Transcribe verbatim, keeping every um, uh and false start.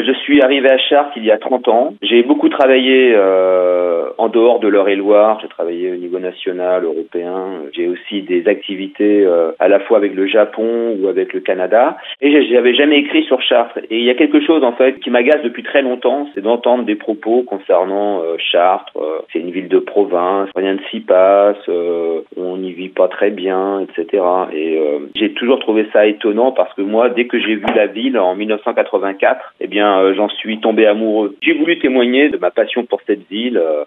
Euh, je suis arrivé à Chartres il y a trente ans. J'ai beaucoup travaillé euh, en dehors de l'Eure-et-Loire. J'ai travaillé au niveau national, européen. J'ai aussi des activités euh, à la fois avec le Japon ou avec le Canada. Et j'avais jamais écrit sur Chartres. Et il y a quelque chose en fait qui m'agace depuis très longtemps, c'est d'entendre des propos concernant euh, Chartres. Euh, c'est une ville de province, rien ne s'y passe, euh, on n'y vit pas très bien, et cetera. Et euh, j'ai toujours trouvé ça étonnant parce que moi, dès que j'ai vu la ville en mille neuf cent quatre-vingt-quatre, eh bien, euh, j'en suis tombé amoureux. J'ai voulu témoigner de ma passion pour cette ville, euh,